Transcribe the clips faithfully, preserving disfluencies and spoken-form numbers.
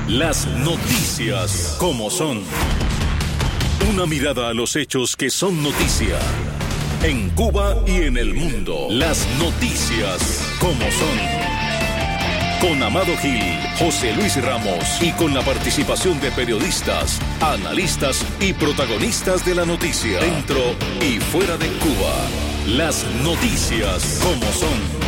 Las noticias como son. Una mirada a los hechos que son noticia. En Cuba y en el mundo. Las noticias como son. Con Amado Gil, José Luis Ramos y con la participación de periodistas, analistas y protagonistas de la noticia. Dentro y fuera de Cuba. Las noticias como son.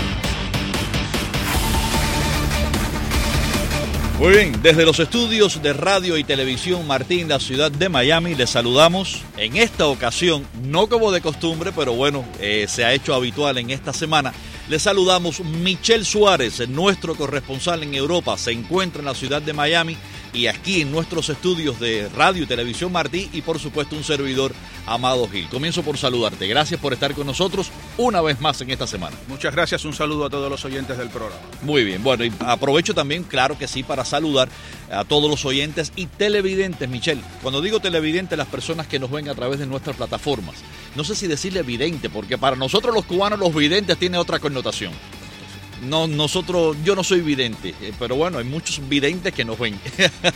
Muy bien, desde los estudios de Radio y Televisión Martín, la ciudad de Miami, les saludamos en esta ocasión, no como de costumbre, pero bueno, eh, se ha hecho habitual en esta semana. Les saludamos Michelle Suárez, nuestro corresponsal en Europa, se encuentra en la ciudad de Miami y aquí en nuestros estudios de Radio y Televisión Martí y por supuesto un servidor, Amado Gil. Comienzo por saludarte, gracias por estar con nosotros una vez más en esta semana. Muchas gracias, un saludo a todos los oyentes del programa. Muy bien, bueno, y aprovecho también, claro que sí, para saludar a todos los oyentes y televidentes, Michelle. Cuando digo televidentes, las personas que nos ven a través de nuestras plataformas. No sé si decirle vidente, porque para nosotros los cubanos los videntes tienen otra connotación. No, nosotros, yo no soy vidente, pero bueno, hay muchos videntes que nos ven.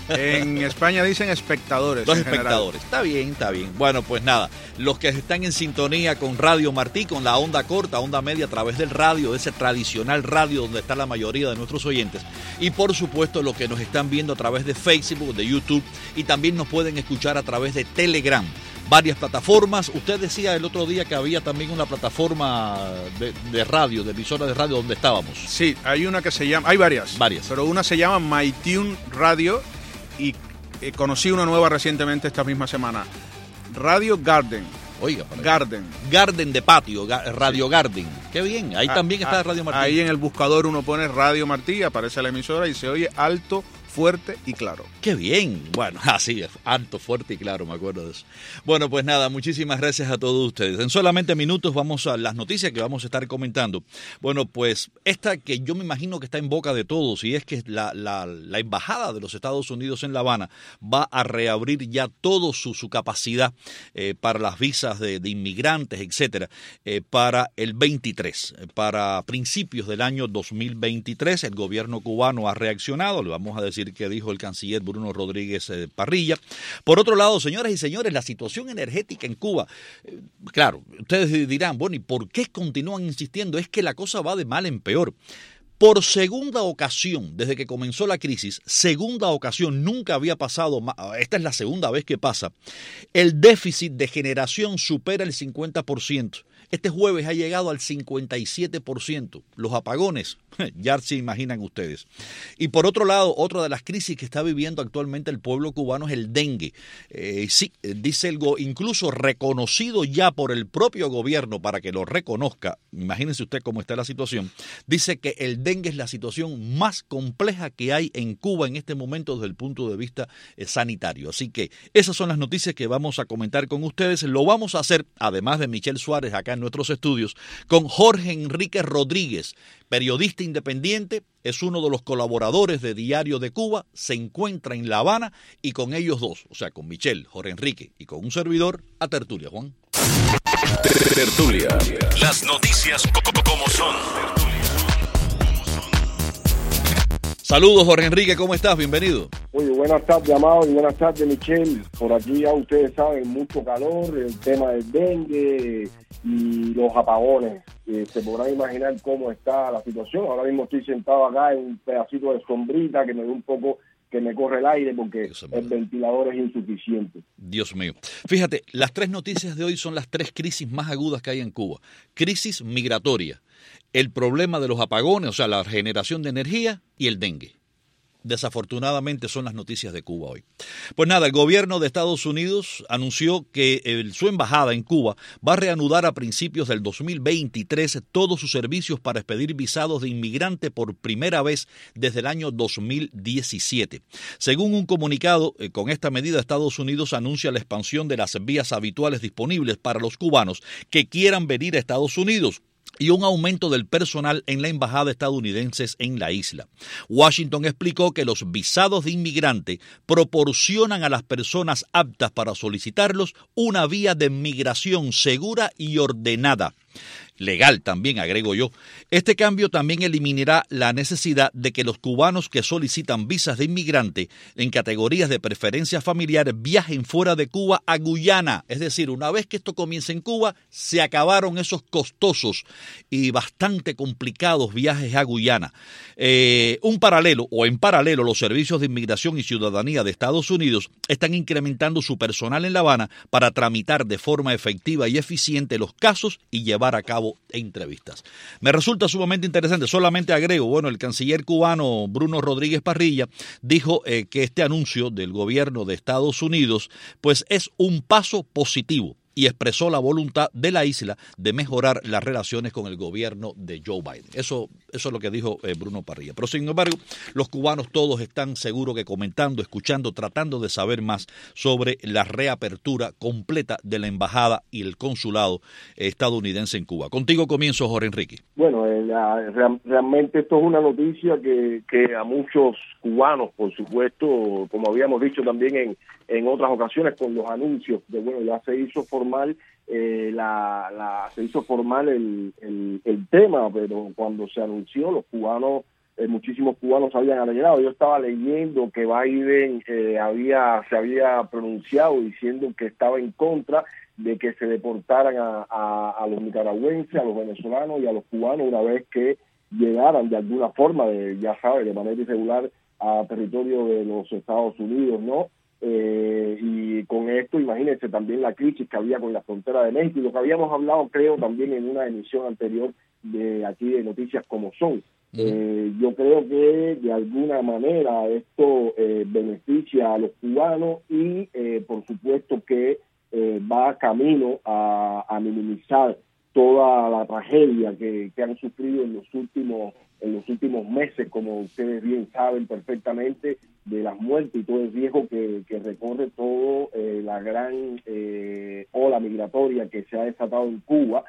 En España dicen espectadores. Los espectadores, está bien, está bien. Bueno, pues nada, los que están en sintonía con Radio Martí, con la onda corta, onda media a través del radio, ese tradicional radio donde está la mayoría de nuestros oyentes. Y por supuesto los que nos están viendo a través de Facebook, de YouTube y también nos pueden escuchar a través de Telegram. Varias plataformas. Usted decía el otro día que había también una plataforma de, de radio, de emisora de radio donde estábamos. Sí, hay una que se llama, hay varias. Varias. Pero una se llama MyTune Radio y eh, conocí una nueva recientemente esta misma semana. Radio Garden. Oiga, para Garden. Garden de patio, Radio sí. Garden. Qué bien, ahí a, también está a, Radio Martí. Ahí en el buscador uno pone Radio Martí, aparece la emisora y se oye alto, fuerte y claro. ¡Qué bien! Bueno, así es, alto, fuerte y claro, me acuerdo de eso. Bueno, pues nada, muchísimas gracias a todos ustedes. En solamente minutos vamos a las noticias que vamos a estar comentando. Bueno, pues esta que yo me imagino que está en boca de todos y es que la, la, la embajada de los Estados Unidos en La Habana va a reabrir ya toda su, su capacidad eh, para las visas de, de inmigrantes, etcétera, eh, para el veintitrés, para principios del año dos mil veintitrés. El gobierno cubano ha reaccionado, le vamos a decir que dijo el canciller Bruno Rodríguez eh, Parrilla. Por otro lado, señoras y señores, la situación energética en Cuba, eh, claro, ustedes dirán, bueno, ¿y por qué continúan insistiendo? Es que la cosa va de mal en peor. Por segunda ocasión, desde que comenzó la crisis, segunda ocasión, nunca había pasado, esta es la segunda vez que pasa, el déficit de generación supera el cincuenta por ciento. Este jueves ha llegado al cincuenta y siete por ciento. Los apagones, ya se imaginan ustedes. Y por otro lado, otra de las crisis que está viviendo actualmente el pueblo cubano es el dengue. Eh, sí, dice algo incluso reconocido ya por el propio gobierno para que lo reconozca. Imagínense usted cómo está la situación. Dice que el dengue es la situación más compleja que hay en Cuba en este momento desde el punto de vista eh, sanitario. Así que esas son las noticias que vamos a comentar con ustedes. Lo vamos a hacer, además de Michelle Suárez acá en nuestros estudios, con Jorge Enrique Rodríguez, periodista independiente, es uno de los colaboradores de Diario de Cuba, se encuentra en La Habana y con ellos dos, o sea, con Michelle, Jorge Enrique y con un servidor, a tertulia, Juan. Tertulia. Las noticias como son. Saludos, Jorge Enrique, ¿cómo estás? Bienvenido. Muy buenas tardes, Amado, y buenas tardes, Michelle. Por aquí ya ustedes saben, mucho calor, el tema del dengue y los apagones. Eh, se podrán imaginar cómo está la situación. Ahora mismo estoy sentado acá en un pedacito de sombrita que me da un poco, que me corre el aire porque el ventilador es insuficiente. Dios mío. Fíjate, las tres noticias de hoy son las tres crisis más agudas que hay en Cuba. Crisis migratoria, el problema de los apagones, o sea, la generación de energía y el dengue. Desafortunadamente son las noticias de Cuba hoy. Pues nada, el gobierno de Estados Unidos anunció que el, su embajada en Cuba va a reanudar a principios del dos mil veintitrés todos sus servicios para expedir visados de inmigrante por primera vez desde el año dos mil diecisiete. Según un comunicado, eh, con esta medida Estados Unidos anuncia la expansión de las vías habituales disponibles para los cubanos que quieran venir a Estados Unidos y un aumento del personal en la embajada estadounidense en la isla. Washington explicó que los visados de inmigrante proporcionan a las personas aptas para solicitarlos una vía de migración segura y ordenada. legal también, agrego yo. Este cambio también eliminará la necesidad de que los cubanos que solicitan visas de inmigrante en categorías de preferencia familiar viajen fuera de Cuba a Guyana. Es decir, una vez que esto comience en Cuba, se acabaron esos costosos y bastante complicados viajes a Guyana. Eh, un paralelo, o en paralelo, los servicios de inmigración y ciudadanía de Estados Unidos están incrementando su personal en La Habana para tramitar de forma efectiva y eficiente los casos y llevar a cabo entrevistas. Me resulta sumamente interesante. Solamente agrego, bueno, el canciller cubano Bruno Rodríguez Parrilla dijo eh, que este anuncio del gobierno de Estados Unidos pues es un paso positivo y expresó la voluntad de la isla de mejorar las relaciones con el gobierno de Joe Biden. Eso, eso es lo que dijo eh, Bruno Parrilla. Pero sin embargo, los cubanos todos están seguro que comentando, escuchando, tratando de saber más sobre la reapertura completa de la embajada y el consulado estadounidense en Cuba. Contigo comienzo, Jorge Enrique. Bueno, eh, la, real, realmente esto es una noticia que, que a muchos cubanos, por supuesto, como habíamos dicho también en, en otras ocasiones con los anuncios de, bueno, ya se hizo formal eh, la, la se hizo formal el, el, el tema, pero cuando se anunció los cubanos, eh, muchísimos cubanos habían alegrado. Yo estaba leyendo que Biden eh, había se había pronunciado diciendo que estaba en contra de que se deportaran a, a, a los nicaragüenses, a los venezolanos y a los cubanos una vez que llegaran de alguna forma, de, ya sabes, de manera irregular a territorio de los Estados Unidos, ¿no? Eh, y con esto, imagínense también la crisis que había con la frontera de México, y lo que habíamos hablado, creo, también en una emisión anterior de aquí de Noticias Como Son. Uh-huh. Eh, yo creo que de alguna manera esto eh, beneficia a los cubanos y, eh, por supuesto, que eh, va camino a, a minimizar toda la tragedia que, que han sufrido en los últimos en los últimos meses, como ustedes bien saben perfectamente, de las muertes y todo el riesgo que, que recorre todo eh, la gran eh, ola migratoria que se ha desatado en Cuba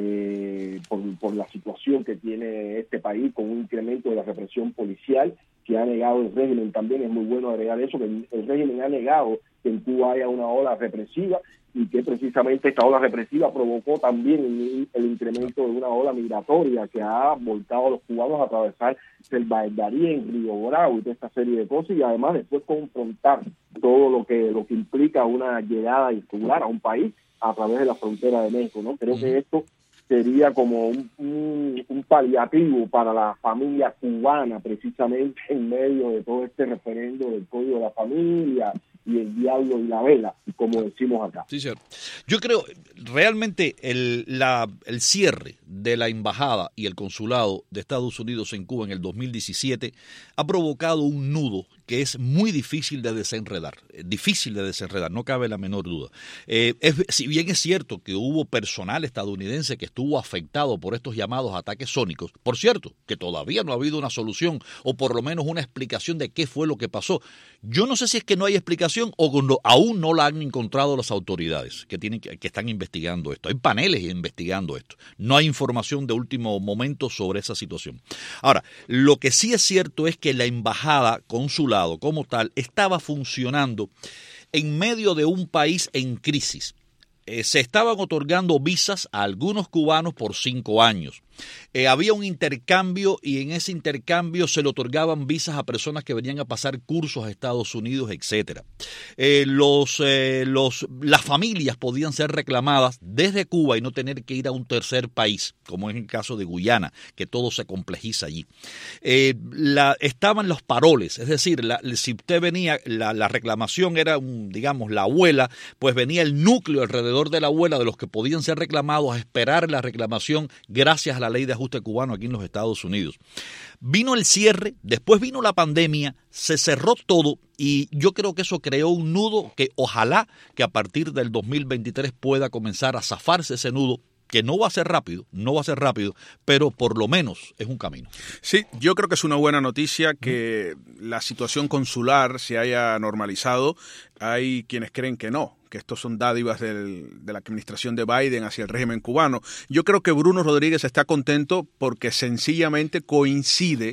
eh, por, por la situación que tiene este país, con un incremento de la represión policial que ha negado el régimen. También es muy bueno agregar eso, que el, el régimen ha negado que en Cuba haya una ola represiva, y que precisamente esta ola represiva provocó también el, el incremento de una ola migratoria que ha volcado a los cubanos a atravesar el Darién, Río Bravo y toda esta serie de cosas, y además después confrontar todo lo que lo que implica una llegada irregular a un país a través de la frontera de México, ¿no? Creo que esto sería como un, un, un paliativo para la familia cubana, precisamente en medio de todo este referendo del Código de la Familia y el diablo y la vela, como decimos acá. Sí, señor. Yo creo realmente el, la, el cierre de la embajada y el consulado de Estados Unidos en Cuba en el dos mil diecisiete ha provocado un nudo que es muy difícil de desenredar, difícil de desenredar, no cabe la menor duda. Eh, es, si bien es cierto que hubo personal estadounidense que estuvo afectado por estos llamados ataques sónicos, por cierto, que todavía no ha habido una solución o por lo menos una explicación de qué fue lo que pasó. Yo no sé si es que no hay explicación o no, aún no la han encontrado las autoridades que, tienen, que, que están investigando esto. Hay paneles investigando esto. No hay información de último momento sobre esa situación. Ahora, lo que sí es cierto es que la embajada consular como tal estaba funcionando en medio de un país en crisis. Eh, se estaban otorgando visas a algunos cubanos por cinco años. Eh, había un intercambio y en ese intercambio se le otorgaban visas a personas que venían a pasar cursos a Estados Unidos, etcétera. Eh, los, eh, los, las familias podían ser reclamadas desde Cuba y no tener que ir a un tercer país, como es el caso de Guyana, que todo se complejiza allí. Eh, la, estaban los paroles, es decir, la, si usted venía, la, la reclamación era, un, digamos, la abuela, pues venía el núcleo alrededor de la abuela de los que podían ser reclamados a esperar la reclamación gracias a la ley de ajuste cubano aquí en los Estados Unidos. Vino el cierre, después vino la pandemia, se cerró todo y yo creo que eso creó un nudo que ojalá que a partir del dos mil veintitrés pueda comenzar a zafarse ese nudo, que no va a ser rápido, no va a ser rápido, pero por lo menos es un camino. Sí, yo creo que es una buena noticia que la situación consular se haya normalizado. Hay quienes creen que no, que estos son dádivas del, de la administración de Biden hacia el régimen cubano. Yo creo que Bruno Rodríguez está contento porque sencillamente coincide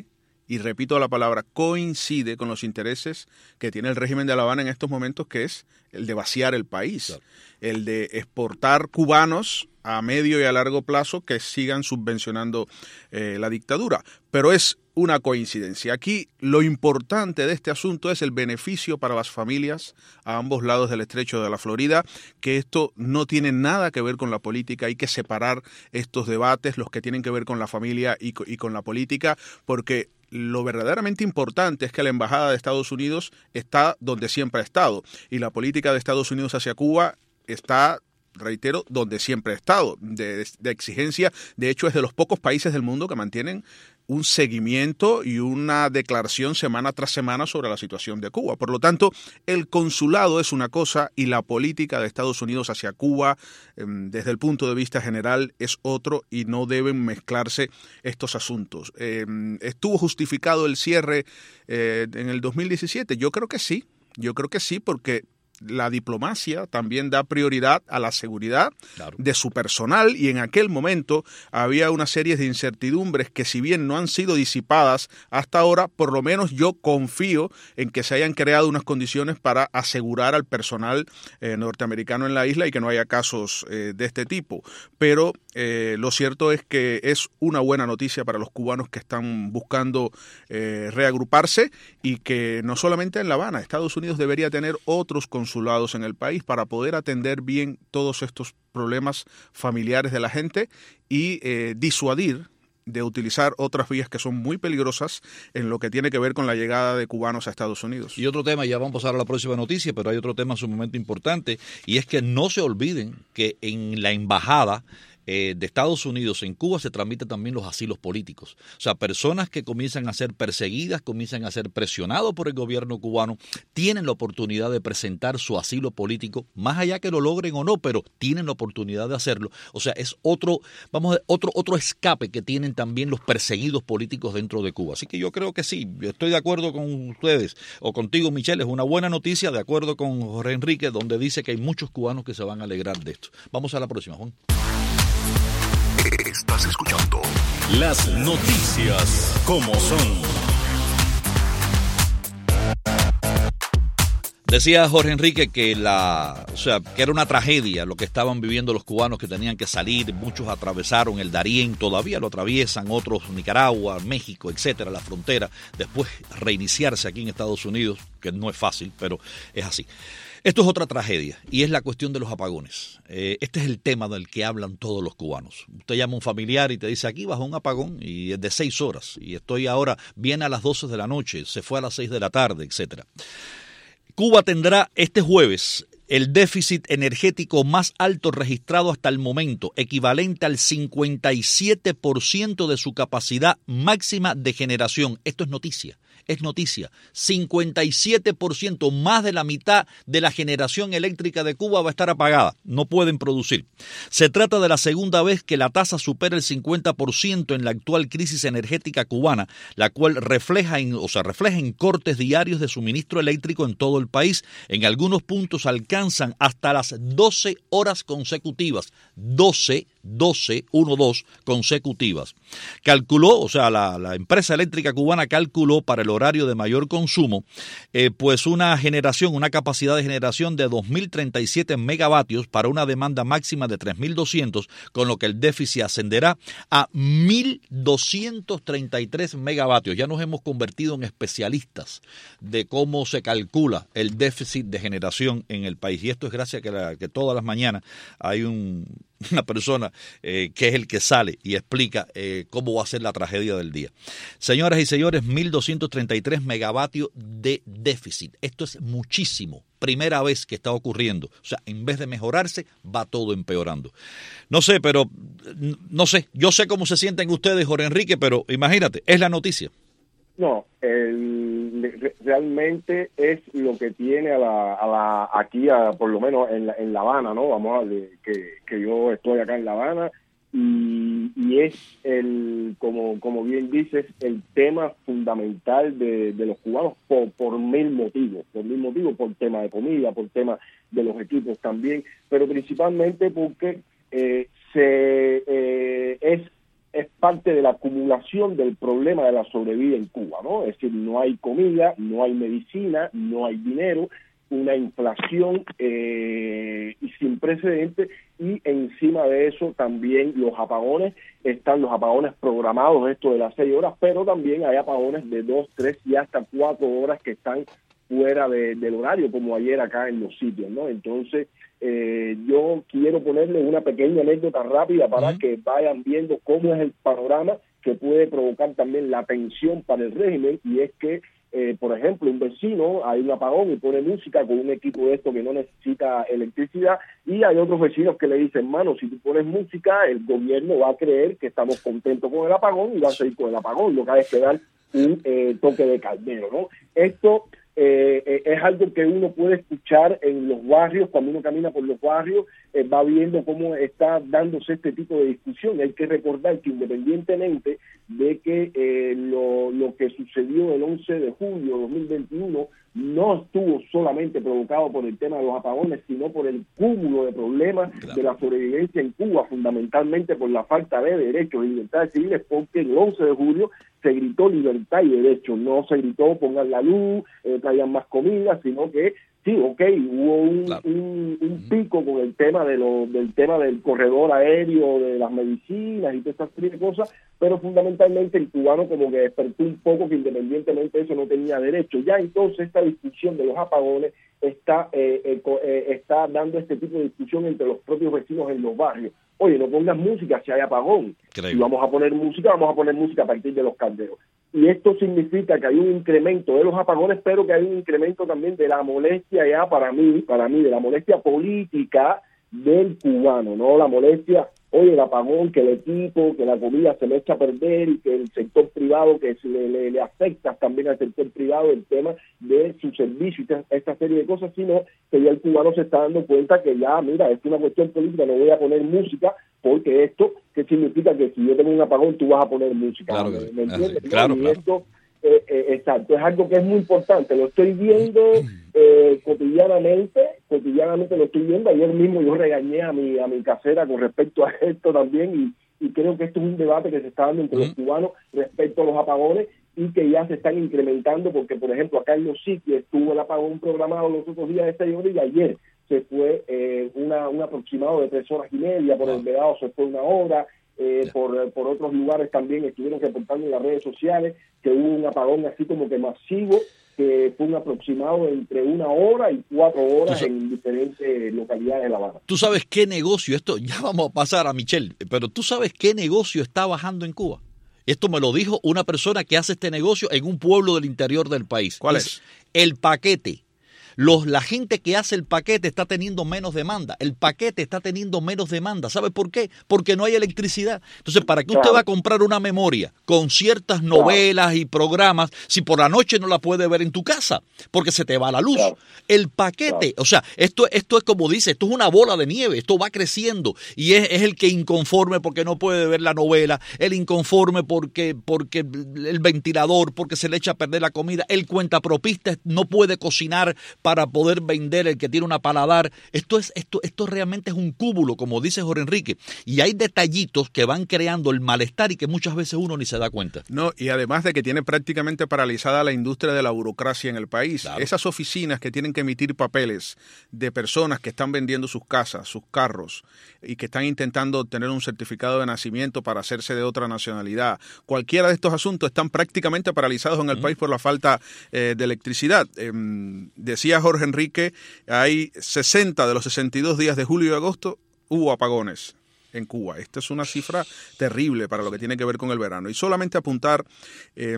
y repito la palabra, coincide con los intereses que tiene el régimen de La Habana en estos momentos, que es el de vaciar el país, claro. el de exportar cubanos a medio y a largo plazo que sigan subvencionando eh, la dictadura. Pero es una coincidencia. Aquí lo importante de este asunto es el beneficio para las familias a ambos lados del estrecho de la Florida, que esto no tiene nada que ver con la política. Hay que separar estos debates, los que tienen que ver con la familia y, y con la política, porque lo verdaderamente importante es que la embajada de Estados Unidos está donde siempre ha estado, y la política de Estados Unidos hacia Cuba está, reitero, donde siempre ha estado, de, de exigencia. De hecho, es de los pocos países del mundo que mantienen un seguimiento y una declaración semana tras semana sobre la situación de Cuba. Por lo tanto, el consulado es una cosa y la política de Estados Unidos hacia Cuba, eh, desde el punto de vista general, es otro, y no deben mezclarse estos asuntos. Eh, ¿Estuvo justificado el cierre eh, en el dos mil diecisiete? Yo creo que sí, yo creo que sí, porque la diplomacia también da prioridad a la seguridad claro. de su personal, y en aquel momento había una serie de incertidumbres que, si bien no han sido disipadas hasta ahora, por lo menos yo confío en que se hayan creado unas condiciones para asegurar al personal eh, norteamericano en la isla y que no haya casos eh, de este tipo. Pero eh, lo cierto es que es una buena noticia para los cubanos que están buscando eh, reagruparse, y que no solamente en La Habana, Estados Unidos debería tener otros consulados en el país para poder atender bien todos estos problemas familiares de la gente y eh, disuadir de utilizar otras vías que son muy peligrosas en lo que tiene que ver con la llegada de cubanos a Estados Unidos. Y otro tema, ya vamos a pasar a la próxima noticia, pero hay otro tema sumamente importante, y es que no se olviden que en la embajada Eh, de Estados Unidos en Cuba se transmiten también los asilos políticos. O sea, personas que comienzan a ser perseguidas, comienzan a ser presionados por el gobierno cubano, tienen la oportunidad de presentar su asilo político, más allá que lo logren o no, pero tienen la oportunidad de hacerlo. O sea, es otro, vamos a otro, otro escape que tienen también los perseguidos políticos dentro de Cuba. Así que yo creo que sí, estoy de acuerdo con ustedes, o contigo, Michelle, es una buena noticia, de acuerdo con Jorge Enrique, donde dice que hay muchos cubanos que se van a alegrar de esto. Vamos a la próxima, Juan. Estás escuchando las noticias como son. Decía Jorge Enrique que la, o sea, que era una tragedia lo que estaban viviendo los cubanos, que tenían que salir. Muchos atravesaron el Darién, todavía lo atraviesan, otros Nicaragua, México, etcétera, la frontera. Después reiniciarse aquí en Estados Unidos, que no es fácil, pero es así. Esto es otra tragedia, y es la cuestión de los apagones. Eh, este es el tema del que hablan todos los cubanos. Usted llama a un familiar y te dice, aquí bajó un apagón y es de seis horas, y estoy ahora, viene a las doce de la noche, se fue a las seis de la tarde, etcétera. Cuba tendrá este jueves el déficit energético más alto registrado hasta el momento, equivalente al cincuenta y siete por ciento de su capacidad máxima de generación. Esto es noticia. Es noticia, cincuenta y siete por ciento, más de la mitad de la generación eléctrica de Cuba va a estar apagada, no pueden producir. Se trata de la segunda vez que la tasa supera el cincuenta por ciento en la actual crisis energética cubana, la cual refleja en, o sea, refleja en cortes diarios de suministro eléctrico en todo el país. En algunos puntos alcanzan hasta las doce horas consecutivas, doce, doce, uno, dos consecutivas. Calculó, o sea, la, la empresa eléctrica cubana calculó para el horario de mayor consumo, eh, pues una generación, una capacidad de generación de dos mil treinta y siete megavatios para una demanda máxima de tres mil doscientos, con lo que el déficit ascenderá a mil doscientos treinta y tres megavatios. Ya nos hemos convertido en especialistas de cómo se calcula el déficit de generación en el país, y esto es gracias a que, la, que todas las mañanas hay un una persona eh, que es el que sale y explica eh, cómo va a ser la tragedia del día. Señoras y señores, mil doscientos treinta y tres megavatios de déficit. Esto es muchísimo. Primera vez que está ocurriendo. O sea, en vez de mejorarse, va todo empeorando. No sé, pero no sé. Yo sé cómo se sienten ustedes, Jorge Enrique, pero imagínate, es la noticia. No, el, realmente es lo que tiene a la, a la aquí, a, por lo menos en la, en La Habana, ¿no? Vamos a ver, que, que yo estoy acá en La Habana, y, y es, el como como bien dices, el tema fundamental de, de los cubanos por, por mil motivos, por mil motivos, por tema de comida, por tema de los equipos también, pero principalmente porque eh, se eh, es es parte de la acumulación del problema de la sobrevida en Cuba, ¿no? Es decir, no hay comida, no hay medicina, no hay dinero, una inflación eh, y sin precedentes, y encima de eso también los apagones, están los apagones programados, esto de las seis horas, pero también hay apagones de dos, tres y hasta cuatro horas que están fuera de, del horario, como ayer acá en los sitios, ¿no? Entonces, eh, yo quiero ponerle una pequeña anécdota rápida para uh-huh. que vayan viendo cómo es el panorama que puede provocar también la tensión para el régimen, y es que Eh, por ejemplo, un vecino, hay un apagón y pone música con un equipo de esto que no necesita electricidad, y hay otros vecinos que le dicen, mano, si tú pones música, el gobierno va a creer que estamos contentos con el apagón y va a seguir con el apagón, lo que hay es que dar un eh, toque de caldero, ¿no? Esto eh, eh, es algo que uno puede escuchar en los barrios, cuando uno camina por los barrios, eh, va viendo cómo está dándose este tipo de discusión. Hay que recordar que independientemente de que eh, lo, lo que sucedió el once de julio de dos mil veintiuno no estuvo solamente provocado por el tema de los apagones, sino por el cúmulo de problemas claro. de la sobrevivencia en Cuba, fundamentalmente por la falta de derechos y libertades civiles, porque el once de julio se gritó libertad y derechos, no se gritó pongan la luz, eh, traigan más comida, sino que sí, ok, hubo un, claro. un, un pico con el tema de lo, del tema del corredor aéreo, de las medicinas y todas esas serie de cosas, pero fundamentalmente el cubano como que despertó un poco que independientemente de eso no tenía derecho. Ya entonces esta discusión de los apagones está eh, eh, eh, está dando este tipo de discusión entre los propios vecinos en los barrios. Oye, no pongas música si hay apagón. Increíble. Si vamos a poner música, vamos a poner música a partir de los calderos. Y esto significa que hay un incremento de los apagones, pero que hay un incremento también de la molestia ya para mí, para mí, de la molestia política del cubano, ¿no? La molestia, oye, el apagón, que el equipo, que la comida se le echa a perder y que el sector privado, que se le, le, le afecta también al sector privado el tema de su servicio y esta serie de cosas, sino que ya el cubano se está dando cuenta que ya, mira, es una cuestión política, no voy a poner música, porque esto, ¿qué significa? Que si yo tengo un apagón, tú vas a poner música. Claro ¿Me, que, ¿me entiendes? ah, claro, y claro. esto, eh, eh, exacto, es algo que es muy importante, lo estoy viendo eh, cotidianamente, cotidianamente lo estoy viendo. Ayer mismo yo regañé a mi, a mi casera con respecto a esto también, y, y creo que esto es un debate que se está dando entre uh-huh. los cubanos respecto a los apagones, y que ya se están incrementando, porque por ejemplo acá en los sitios estuvo el apagón programado los otros días de seis horas, y ayer se fue eh, una, un aproximado de tres horas y media, por el Vedado se fue una hora, eh, yeah. por, por otros lugares también estuvieron reportando en las redes sociales que hubo un apagón así como que masivo, que fue un aproximado entre una hora y cuatro horas en diferentes localidades de La Habana. ¿Tú sabes qué negocio, esto ya vamos a pasar a Michelle, pero tú sabes qué negocio está bajando en Cuba? Esto me lo dijo una persona que hace este negocio en un pueblo del interior del país. ¿Cuál es? El paquete. Los, la gente que hace el paquete está teniendo menos demanda. El paquete está teniendo menos demanda. ¿Sabe por qué? Porque no hay electricidad. Entonces, ¿para qué usted claro. va a comprar una memoria con ciertas novelas claro. y programas si por la noche no la puede ver en tu casa? Porque se te va la luz. Claro. El paquete, claro. o sea, esto, esto es como dice, esto es una bola de nieve, esto va creciendo. Y es, es el que inconforme porque no puede ver la novela, el inconforme porque, porque el ventilador, porque se le echa a perder la comida, el cuentapropista no puede cocinar para poder vender, el que tiene una paladar. Esto es esto esto realmente es un cúmulo, como dice Jorge Enrique, y hay detallitos que van creando el malestar y que muchas veces uno ni se da cuenta. No, y además de que tiene prácticamente paralizada la industria de la burocracia en el país. Claro. Esas oficinas que tienen que emitir papeles de personas que están vendiendo sus casas, sus carros, y que están intentando obtener un certificado de nacimiento para hacerse de otra nacionalidad. Cualquiera de estos asuntos están prácticamente paralizados en el mm. país por la falta eh, de electricidad. Eh, decía Jorge Enrique, hay sesenta de los sesenta y dos días de julio y agosto hubo apagones en Cuba. Esta es una cifra terrible para lo que tiene que ver con el verano. Y solamente apuntar eh,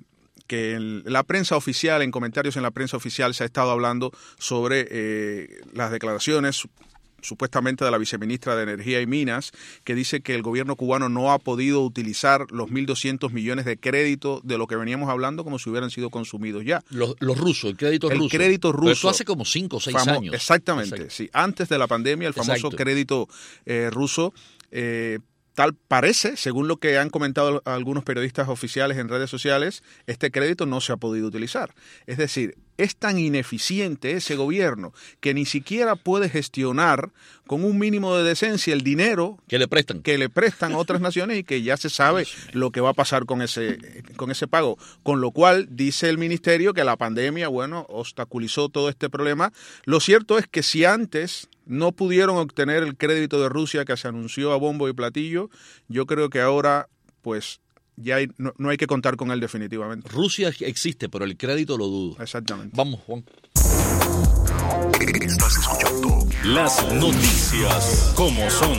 que en la prensa oficial, en comentarios en la prensa oficial se ha estado hablando sobre eh, las declaraciones supuestamente de la viceministra de Energía y Minas, que dice que el gobierno cubano no ha podido utilizar los mil doscientos millones de crédito de lo que veníamos hablando como si hubieran sido consumidos ya. Los, los rusos, el crédito el ruso. El crédito ruso. Pero eso hace como cinco o seis famo- años. Exactamente, Exacto. sí. Antes de la pandemia, el famoso Exacto. crédito eh, ruso, eh, tal parece, según lo que han comentado algunos periodistas oficiales en redes sociales, este crédito no se ha podido utilizar. Es decir, es tan ineficiente ese gobierno que ni siquiera puede gestionar con un mínimo de decencia el dinero que le prestan que le prestan a otras naciones y que ya se sabe lo que va a pasar con ese con ese pago, con lo cual dice el ministerio que la pandemia, bueno, obstaculizó todo este problema. Lo cierto es que si antes no pudieron obtener el crédito de Rusia que se anunció a bombo y platillo, yo creo que ahora pues ya hay, no, no hay que contar con él definitivamente. Rusia existe, pero el crédito lo dudo. Exactamente. Vamos, Juan. Estás escuchando las noticias como son.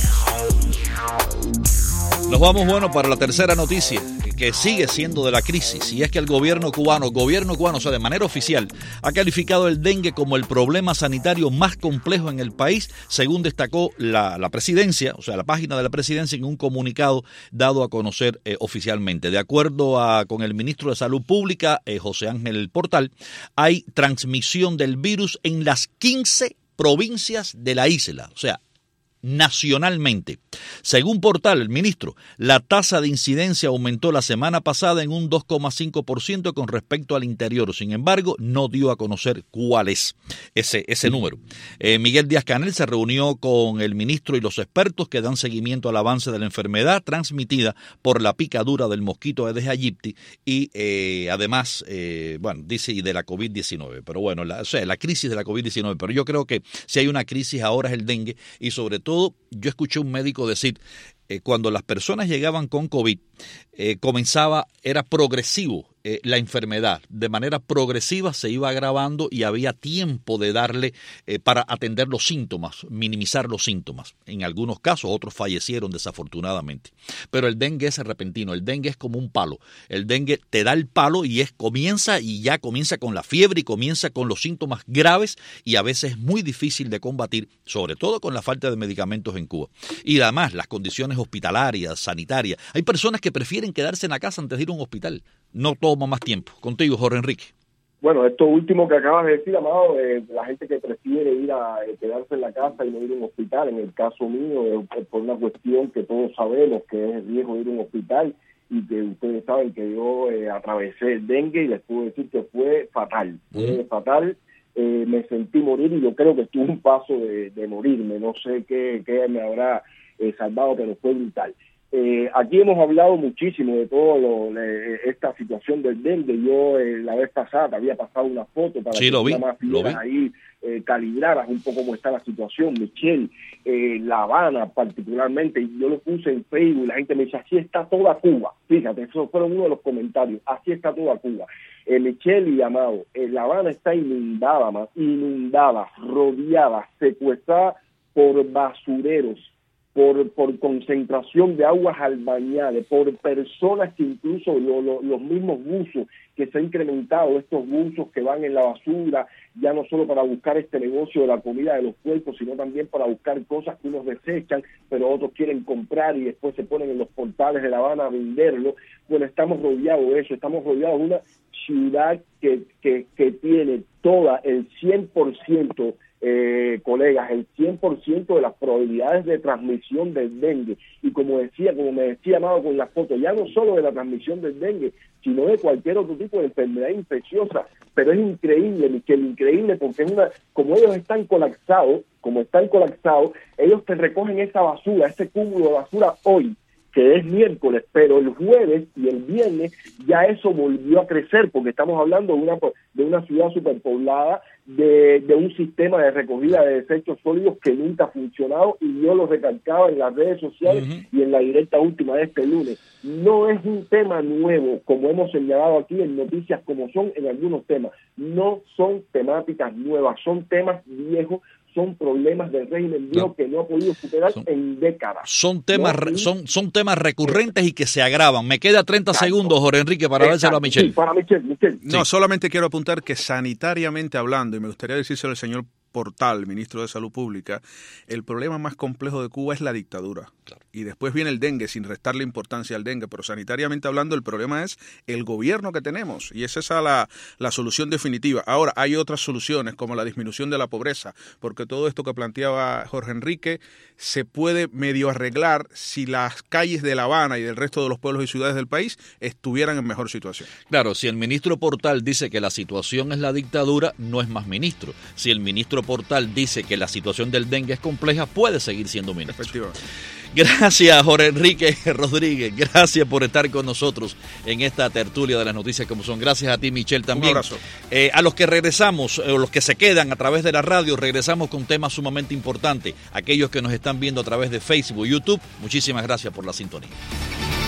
Nos vamos, bueno, para la tercera noticia, que sigue siendo de la crisis, y es que el gobierno cubano, gobierno cubano, o sea, de manera oficial, ha calificado el dengue como el problema sanitario más complejo en el país, según destacó la, la presidencia, o sea, la página de la presidencia en un comunicado dado a conocer eh, oficialmente. De acuerdo a, con el ministro de Salud Pública, eh, José Ángel Portal, hay transmisión del virus en las quince provincias de la isla, o sea, nacionalmente. Según Portal, el ministro, la tasa de incidencia aumentó la semana pasada en un dos coma cinco por ciento con respecto al interior. Sin embargo, no dio a conocer cuál es ese, ese número. Eh, Miguel Díaz-Canel se reunió con el ministro y los expertos que dan seguimiento al avance de la enfermedad transmitida por la picadura del mosquito Aedes aegypti y eh, además, eh, bueno, dice y de la COVID diecinueve. Pero bueno, la, o sea, la crisis de la COVID diecinueve. Pero yo creo que si hay una crisis ahora es el dengue, y sobre todo yo escuché a un médico decir, eh, cuando las personas llegaban con COVID, eh, comenzaba, era progresivo eh, la enfermedad, de manera progresiva se iba agravando y había tiempo de darle eh, para atender los síntomas, minimizar los síntomas. En algunos casos, otros fallecieron desafortunadamente. Pero el dengue es repentino, el dengue es como un palo. El dengue te da el palo y es comienza y ya comienza con la fiebre y comienza con los síntomas graves y a veces es muy difícil de combatir, sobre todo con la falta de medicamentos en Cuba. Y además las condiciones hospitalarias, sanitarias. Hay personas que prefieren quedarse en la casa antes de ir a un hospital. No toma más tiempo. Contigo, Jorge Enrique. Bueno, esto último que acabas de decir, Amado, eh, la gente que prefiere ir a eh, quedarse en la casa y no ir a un hospital, en el caso mío, eh, por una cuestión que todos sabemos que es el riesgo de ir a un hospital y que ustedes saben que yo eh, atravesé el dengue y les puedo decir que fue fatal, fue mm. fatal. Eh, me sentí morir y yo creo que estuve un paso de, de morirme. No sé qué, qué me habrá eh, salvado, pero fue brutal. Eh, aquí hemos hablado muchísimo de todo lo, de esta situación del dengue. Yo eh, la vez pasada te había pasado una foto para sí, que lo vi, más lo vi. ahí eh, calibraras un poco cómo está la situación. Michelle, eh, La Habana particularmente, y yo lo puse en Facebook y la gente me dice, así está toda Cuba. Fíjate, esos fueron uno de los comentarios, así está toda Cuba. Eh, Michelle y Amado, eh, La Habana está inundada, más inundada, rodeada, secuestrada por basureros, por, por concentración de aguas albañales, por personas que incluso lo, lo, los mismos buzos que se han incrementado, estos buzos que van en la basura, ya no solo para buscar este negocio de la comida de los puercos, sino también para buscar cosas que unos desechan, pero otros quieren comprar y después se ponen en los portales de La Habana a venderlo. Bueno, estamos rodeados de eso, estamos rodeados de una ciudad que, que, que tiene toda el cien por ciento Eh, colegas, el cien por ciento de las probabilidades de transmisión del dengue, y como decía, como me decía Amado con la foto, ya no solo de la transmisión del dengue, sino de cualquier otro tipo de enfermedad infecciosa. Pero es increíble, Michelle, increíble, porque es una, como ellos están colapsados, como están colapsados, ellos te recogen esa basura, ese cúmulo de basura hoy, que es miércoles, pero el jueves y el viernes ya eso volvió a crecer, porque estamos hablando de una de una ciudad superpoblada, de, de un sistema de recogida de desechos sólidos que nunca ha funcionado, y yo lo recalcaba en las redes sociales uh-huh. y en la directa última de este lunes. No es un tema nuevo, como hemos señalado aquí en Noticias Como Son, en algunos temas. No son temáticas nuevas, son temas viejos, son problemas del régimen viejo no. que no ha podido superar son, en décadas. Son temas no, son son temas recurrentes y que se agravan. Me queda treinta exacto. segundos, Jorge Enrique, para dárselo a Michelle. Sí, para Michelle, Michelle. No, sí. solamente quiero apuntar que sanitariamente hablando, y me gustaría decírselo al señor Portal, ministro de Salud Pública, el problema más complejo de Cuba es la dictadura. Claro. Y después viene el dengue, sin restarle importancia al dengue, pero sanitariamente hablando el problema es el gobierno que tenemos, y esa es la, la solución definitiva. Ahora, hay otras soluciones como la disminución de la pobreza, porque todo esto que planteaba Jorge Enrique se puede medio arreglar si las calles de La Habana y del resto de los pueblos y ciudades del país estuvieran en mejor situación. Claro, si el ministro Portal dice que la situación es la dictadura, no es más ministro. Si el ministro Portal dice que la situación del dengue es compleja, puede seguir siendo ministro. Efectivamente. Gracias, Jorge Enrique Rodríguez. Gracias por estar con nosotros en esta tertulia de las noticias como son. Gracias a ti, Michelle, también. Un abrazo. Eh, a los que regresamos, o los que se quedan a través de la radio, regresamos con temas sumamente importantes. Aquellos que nos están viendo a través de Facebook, YouTube, muchísimas gracias por la sintonía.